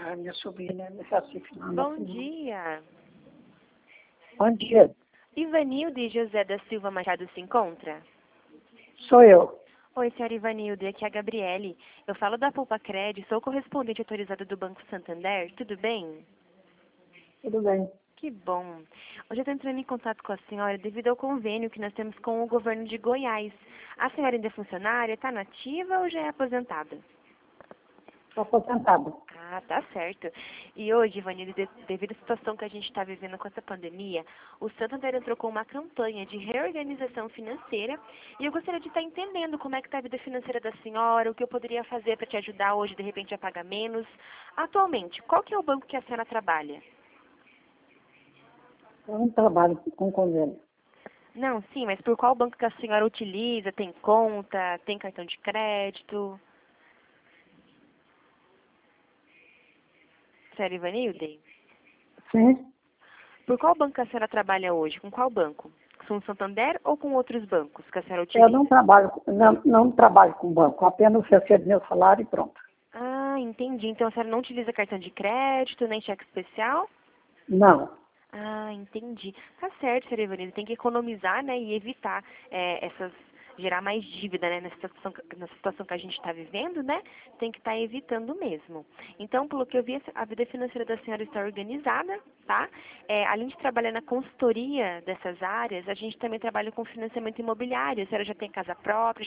A minha sobrinha me raciocina. Bom dia. Bom dia. Ivanilde José da Silva Machado se encontra? Sou eu. Oi, senhora Ivanilde, aqui é a Gabriele. Eu falo da Poupa Cred, sou correspondente autorizada do Banco Santander. Tudo bem? Tudo bem. Que bom. Hoje eu estou entrando em contato com a senhora devido ao convênio que nós temos com o governo de Goiás. A senhora ainda é funcionária, está nativa ou já é aposentada? Estou aposentada. Ah, tá certo. E hoje, Ivanilde, devido à situação que a gente está vivendo com essa pandemia, o Santander entrou com uma campanha de reorganização financeira e eu gostaria de estar entendendo como é que está a vida financeira da senhora, o que eu poderia fazer para te ajudar hoje, de repente, a pagar menos. Atualmente, qual que é o banco que a senhora trabalha? Eu não trabalho com convênio. Não, sim, mas por qual banco que a senhora utiliza? Tem conta? Tem cartão de crédito? Sério, Ivanilde? Sim. Por qual banco que a senhora trabalha hoje? Com qual banco? Com o Santander ou com outros bancos que a senhora Eu utiliza? não trabalho, não trabalho com banco, apenas recebo meu salário e pronto. Ah, entendi. Então a senhora não utiliza cartão de crédito, nem cheque especial? Não. Ah, entendi. Tá certo, senhora Ivanilde. Tem que economizar, né, e evitar gerar mais dívida, né, na situação que a gente está vivendo, né? Tem que estar evitando mesmo. Então, pelo que eu vi, a vida financeira da senhora está organizada, tá? Além de trabalhar na consultoria dessas áreas, a gente também trabalha com financiamento imobiliário. A senhora já tem casa própria,